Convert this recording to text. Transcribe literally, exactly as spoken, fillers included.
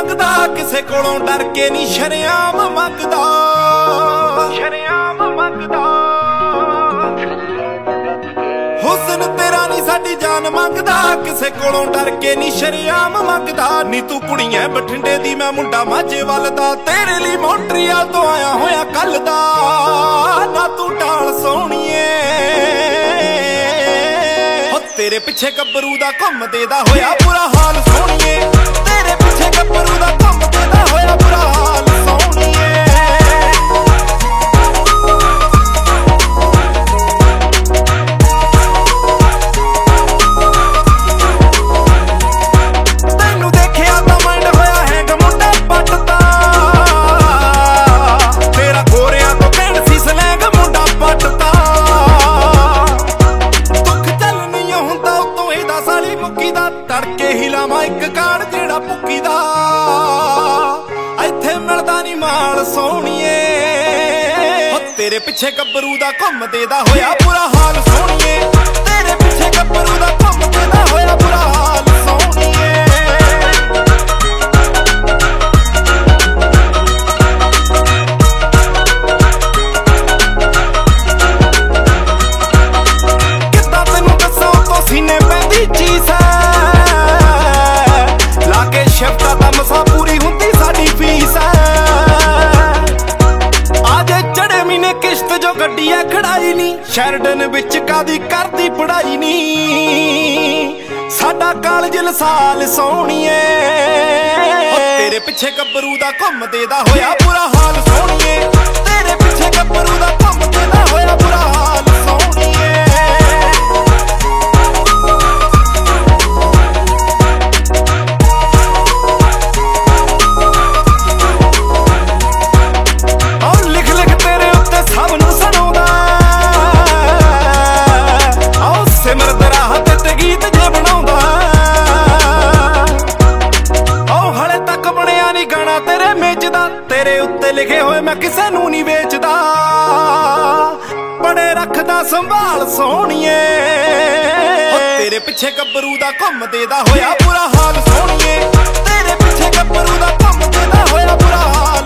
ਮੰਗਦਾ, ਕਿਸੇ ਕੋਲੋਂ ਡਰ ਕੇ ਨਹੀਂ ਸ਼ਰੇਆਮ ਮੰਗਦਾ, ਸ਼ਰੇਆਮ ਮੰਗਦਾ। ਹੁਸਨ ਤੇਰਾ ਨਹੀਂ ਸਾਡੀ ਜਾਨ ਮੰਗਦਾ, ਕਿਸੇ ਕੋਲੋਂ ਡਰ ਕੇ ਨਹੀਂ ਸ਼ਰੇਆਮ ਮੰਗਦਾ। ਨੀ ਤੂੰ ਕੁੜੀਆਂ ਬਠਿੰਡੇ ਦੀ, ਮੈਂ ਮੁੰਡਾ ਮਾਝੇ ਵੱਲ ਦਾ, ਤੇਰੇ ਲਈ ਮੌਂਟਰੀਅਲ ਤੋਂ ਆਇਆ ਹੋਇਆ ਕੱਲ ਦਾ। ਨਾ ਤੂੰ ਢਾਲ ਸੋਹਣੀਏ, ਹੋ ਤੇਰੇ ਪਿੱਛੇ ਗੱਭਰੂ ਦਾ ਘੁੰਮਦੇ ਦਾ ਹੋਇਆ ਬੁਰਾ ਹਾਲ ਸੋਹਣੀਏ, ਤੇਰੇ ਪਿੱਛੇ ਗੱਭਰੂ ਦਾ ਘੁੰਮਦੇ ਦਾ ਹੋਇਆ ਬੁਰਾ ਹਾਲ ਸੋਹਣੀਏ। ਤੈਨੂੰ ਦੇਖਿਆ ਤਾਂ ਮਾਈਂਡ ਹੋਇਆ ਹੈਂਗ ਮੁੰਡਾ ਪੱਟ ਦਾ, ਤੇਰਾ ਗੋਰਿਆਂ ਤੋਂ ਕਹਿਣ ਸੀ ਸਲੈਂਗ ਮੁੰਡਾ ਪੱਟ ਦਾ। ਦੁੱਖ ਚੱਲ ਨਹੀਂ ਹੁੰਦਾ ਉਤੋਂ ਇਹਦਾ ਸਾਲੀ ਮੁੱਕੀ ਦਾ, ਤੜਕੇ ਹੀ ਲਾਵਾਂ ਇੱਕ ਕਾੜ ਜਿਹੜਾ ਪੁੱਕੀ ਦਾ। ਇੱਥੇ ਮਿਲਦਾ ਨੀ ਮਾਲ ਸੋਹਣੀਏ, ਹੋ ਤੇਰੇ ਪਿੱਛੇ ਗੱਭਰੂ ਦਾ ਘੁੰਮਦੇ ਦਾ ਹੋਇਆ ਬੁਰਾ ਹਾਲ ਸੋਹਣੀਏ, ਤੇਰੇ ਪਿੱਛੇ ਗੱਭਰੂ ਦਾ ਘੁੰਮਦੇ ਦਾ ਹੋਇਆ ਬੁਰਾ ਹਾਲ ਸੋਹਣੀਏ। ਕਿੱਦਾਂ ਤੈਨੂੰ ਦੱਸਾਂ ਉਤੋਂ ਸੀਨੇ ਪੈਂਦੀ ਚੀਜ਼ ਹੈ, ਲਾ ਕੇ ਸ਼ਿਫਟਾਂ ਤਾਂ ਮਸਾਂ ਪੂਰੀ ਹੁੰਦੀ ਸਾਡੀ ਫੀਸ ਹੈ। ਆਜੇ ਚੜੇ ਮਹੀਨੇ ਕਿਸ਼ਤ ਜੋ ਗੱਡੀ ਐ ਖੜਾਈ ਨੀ, ਸ਼ੈਰਡਨ ਵਿੱਚ ਕਾਦੀ ਕਰਦੀ ਪੜਾਈ ਨੀ। ਸਾਡਾ ਕਾਲਜ ਲਸਾਲ ਸੋਹਣੀਏ, ਤੇਰੇ ਪਿੱਛੇ ਗੱਭਰੂ ਦਾ ਘੁੰਮਦੇ ਦਾ ਹੋਇਆ ਬੁਰਾ ਹਾਲ ਸੋਹਣੀਏ, ਤੇਰੇ ਪਿੱਛੇ ਗੱਭਰੂ ਦਾ ਘੁੰਮਦੇ ਦਾ ਹੋਇਆ ਬੁਰਾ ਹਾਲ ਸੋਹਣੀਏ। ਤੇਰੇ ਉੱਤੇ ਲਿਖੇ ਹੋਏ ਮੈਂ ਕਿਸੇ ਨੂੰ ਨਹੀਂ ਵੇਚਦਾ, ਬੜੇ ਰੱਖਦਾ ਸੰਭਾਲ ਸੋਹਣੀਏ। ਤੇਰੇ ਪਿੱਛੇ ਗੱਭਰੂ ਦਾ ਘੁੰਮਦੇ ਦਾ ਹੋਇਆ ਬੁਰਾ ਹਾਲ ਸੋਹਣੀਏ, ਤੇਰੇ ਪਿੱਛੇ ਗੱਭਰੂ ਦਾ ਘੁੰਮਦੇ ਦਾ ਹੋਇਆ ਬੁਰਾ ਹਾਲ।